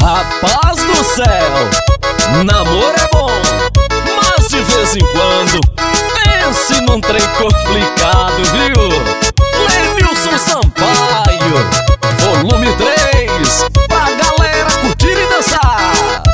Rapaz do céu, namoro é bom, mas de vez em quando pense num trem complicado, viu? Clemilson Sampaio, volume 3, pra galera curtir e dançar.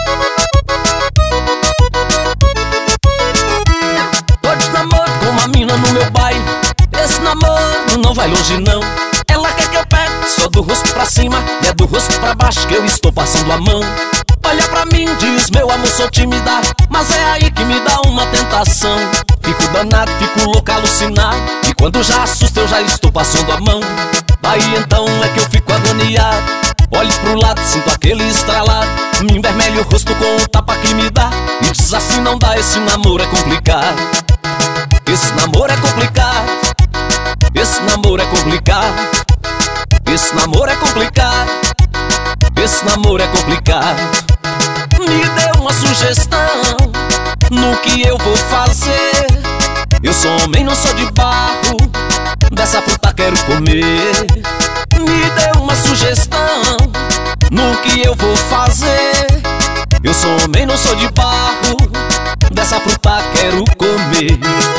Tô de namoro com uma mina no meu baile, esse namoro não vai longe não. Ela quer que eu pegue só do rosto pra cima, e é do rosto pra baixo que eu estou passando a mão. Olha pra mim, diz meu amor, sou tímida, mas é aí que me dá uma tentação. Fico danado, fico louco, alucinado, e quando já assusta eu já estou passando a mão. Aí então é que eu fico agoniado, olho pro lado, sinto aquele estralado, me envermelho o rosto com o tapa que me dá, e diz assim não dá, esse namoro é complicado. Esse namoro é complicado, esse namoro é complicado, esse namoro é complicado, esse namoro é complicado. Me dê uma sugestão no que eu vou fazer. Eu sou homem, não sou de barro, dessa fruta quero comer. Me dê uma sugestão no que eu vou fazer. Eu sou homem, não sou de barro, dessa fruta quero comer.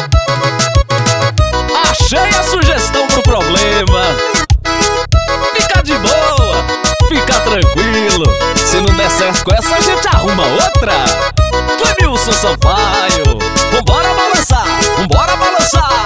Achei a sugestão pro problema. Fica de boa, fica tranquilo. Se não der certo com essa, a gente arruma outra. Clemilson Sampaio, vambora balançar, vambora balançar.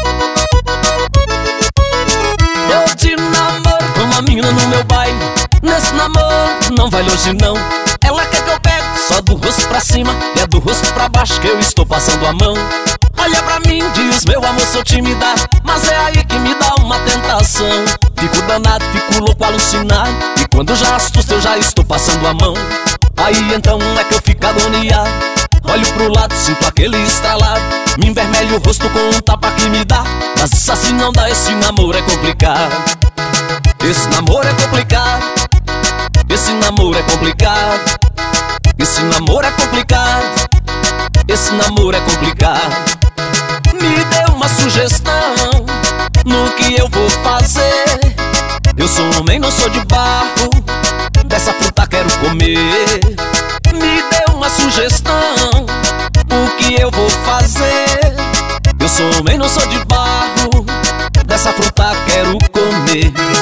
Tô de namoro com uma menina no meu baile, nesse namoro não vai longe não. Ela quer que eu pegue só do rosto pra cima, e é do rosto pra baixo que eu estou passando a mão. Olha pra mim, diz meu amor, sou tímida, mas é aí que me dá uma tentação. Fico danado, fico louco, alucinado, e quando já assusto eu já estou passando a mão. Aí então é que eu fico agoniado, olho pro lado, sinto aquele estralado, me envermelho o rosto com um tapa que me dá, mas isso assim não dá, esse namoro é complicado. Esse namoro é complicado, esse namoro é complicado, esse namoro é complicado, esse namoro é complicado. Me dê uma sugestão no que eu vou fazer. Eu sou homem, não sou de barro, dessa fruta quero comer. Me dê uma sugestão o que eu vou fazer. Eu sou homem, não sou de barro, dessa fruta quero comer.